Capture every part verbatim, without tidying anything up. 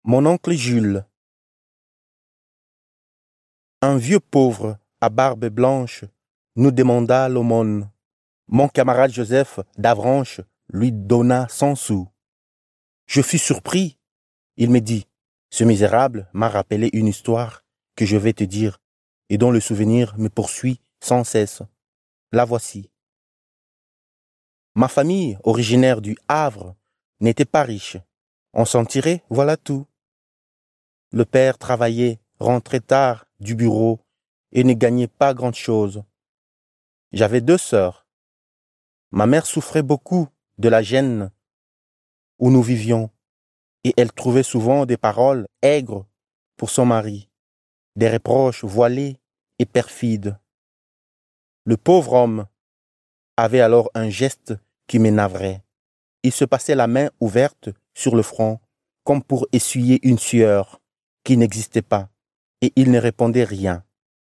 Mon oncle Jules. Un vieux pauvre à barbe blanche nous demanda l'aumône. Mon camarade Joseph d'Avranches lui donna cent sous. Je fus surpris. Il me dit, ce misérable m'a rappelé une histoire que je vais te dire et dont le souvenir me poursuit sans cesse. La voici. Ma famille, originaire du Havre, n'était pas riche. On s'en tirait, voilà tout. Le père travaillait, rentrait tard du bureau et ne gagnait pas grand-chose. J'avais deux sœurs. Ma mère souffrait beaucoup de la gêne où nous vivions et elle trouvait souvent des paroles aigres pour son mari, des reproches voilés et perfides. Le pauvre homme avait alors un geste qui me navrait. Il se passait la main ouverte sur le front comme pour essuyer une sueur qui n'existait pas, et il ne répondait rien.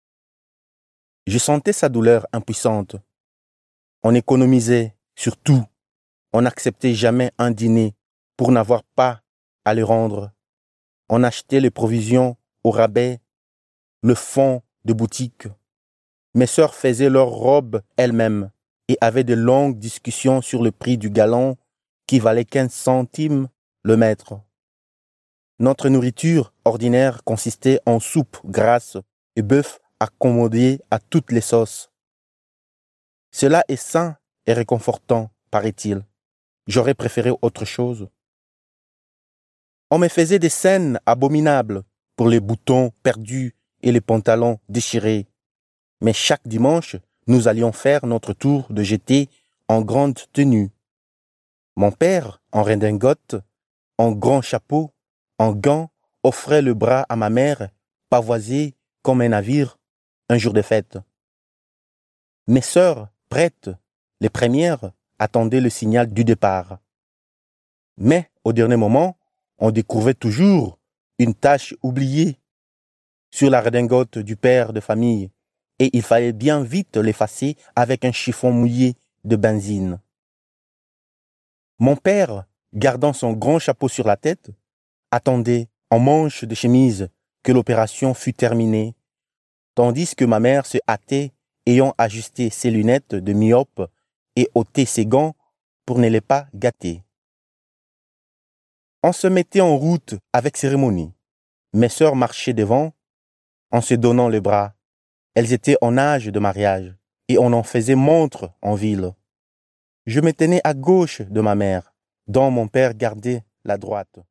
Je sentais sa douleur impuissante. On économisait sur tout. On n'acceptait jamais un dîner pour n'avoir pas à le rendre. On achetait les provisions au rabais, le fond de boutique. Mes sœurs faisaient leurs robes elles-mêmes et avaient de longues discussions sur le prix du galon qui valait quinze centimes le mètre. Notre nourriture ordinaire consistait en soupe grasse et bœuf accommodé à toutes les sauces. Cela est sain et réconfortant, paraît-il. J'aurais préféré autre chose. On me faisait des scènes abominables pour les boutons perdus et les pantalons déchirés. Mais chaque dimanche, nous allions faire notre tour de jeter en grande tenue. Mon père, en redingote, en grand chapeau, en gants, offrait le bras à ma mère, pavoisée comme un navire, un jour de fête. Mes sœurs, prêtes, les premières, attendaient le signal du départ. Mais, au dernier moment, on découvrait toujours une tache oubliée sur la redingote du père de famille, et il fallait bien vite l'effacer avec un chiffon mouillé de benzine. Mon père, gardant son grand chapeau sur la tête, attendait en manche de chemise que l'opération fût terminée, tandis que ma mère se hâtait, ayant ajusté ses lunettes de myope et ôté ses gants pour ne les pas gâter. On se mettait en route avec cérémonie. Mes sœurs marchaient devant, en se donnant le bras. Elles étaient en âge de mariage, et on en faisait montre en ville. Je me tenais à gauche de ma mère, dont mon père gardait la droite.